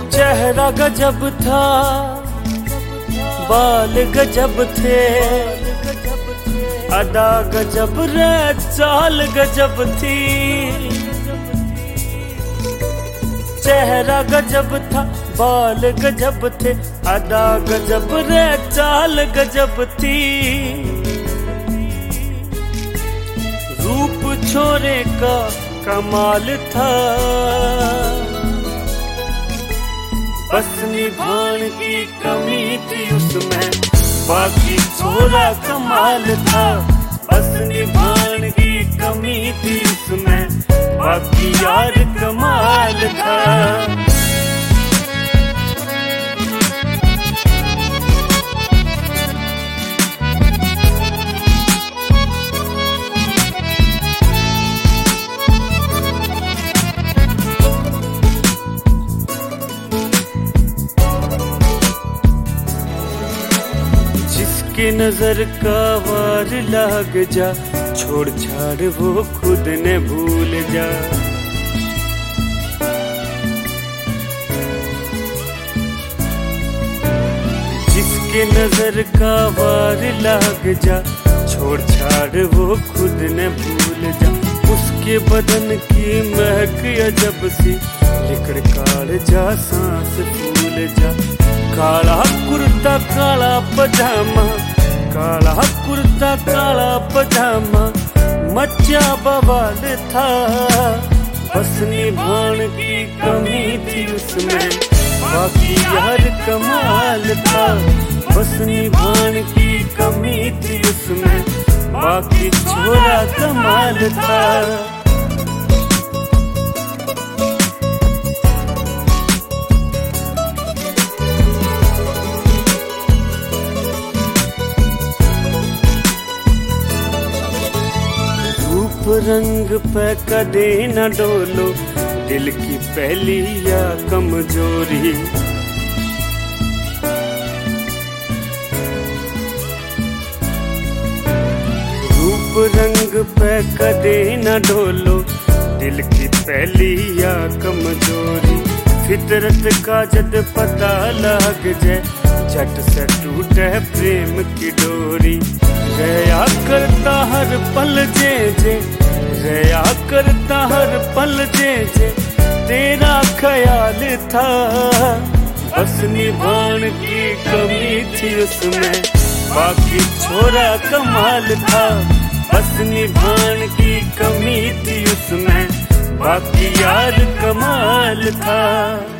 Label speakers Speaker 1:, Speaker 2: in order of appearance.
Speaker 1: चेहरा गजब था, बाल गजब थे, अदा गजब रे चाल गजब थी। चेहरा गजब था, बाल गजब थे, अदा गजब रे चाल गजब थी। रूप छोरे का कमाल था, बस निभान की कमी थी उसमें, बाकी छोरा कमाल था। बस निभान की कमी थी उसमें, बाकी यार कमाल था। जिसकी नजर का वार लाग जा, छोड़ छाड़ वो खुद ने भूल जा। जिसकी नजर का वार लाग जा, छोड़ छाड़ वो खुद ने भूल जा। उसके बदन की महक अजब सी, लिकड़ काढ़ जा सांस फूल जा। काला कुर्ता काला पजामा, काला कुर्ता काला पजामा, मचा बवाल था। बस निभान की कमी थी उसमें, बाकी यार कमाल था। बस निभान की कमी थी उसमें, बाकी छोरा कमाल था। रंग पे कदे न डोलो, दिल की पहली या कमजोरी। रूप रंग पे कदे न डोलो, दिल की पहली या कमजोरी। फितरत का जद पता लग जाए, झट से टूटे प्रेम की डोरी। गया करता हर पल जे जे, गया करता हर पल जे जे, तेरा ख्याल था। बस निभान की कमी थी उसमें, बाकी छोरा कमाल था। बस निभान की कमी थी उसमें, बाकी यार कमाल था।